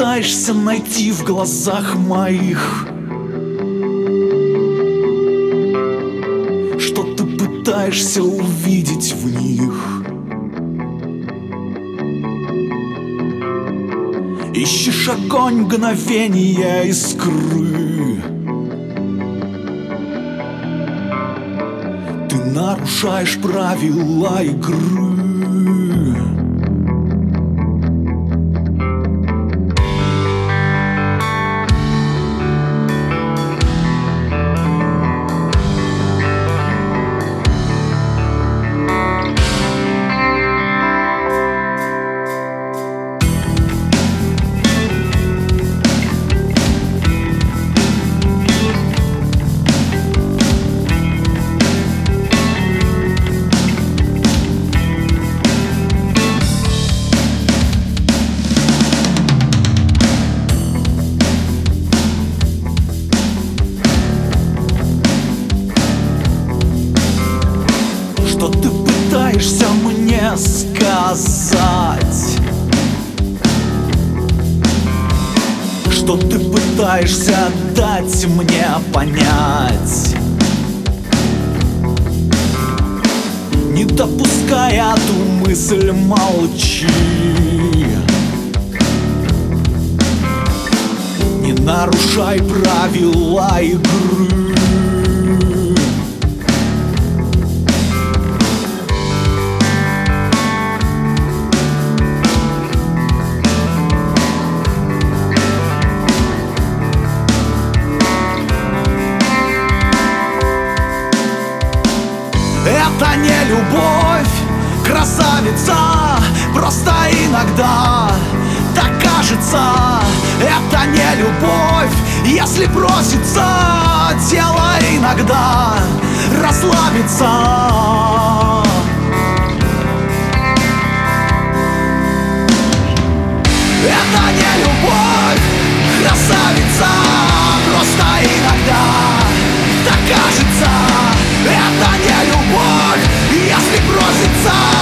пытаешься найти в глазах моих? Что ты пытаешься увидеть в них? Ищешь огонь, мгновения, искры. Ты нарушаешь правила игры. Что ты пытаешься мне сказать? Что ты пытаешься дать мне понять? Не допуская ту мысль, молчи. Не нарушай правила игры. Это не любовь, красавица, просто иногда так кажется. Это не любовь, если просится тело иногда расслабиться. Это не любовь, красавица, просто иногда так кажется. Это не любовь, если просится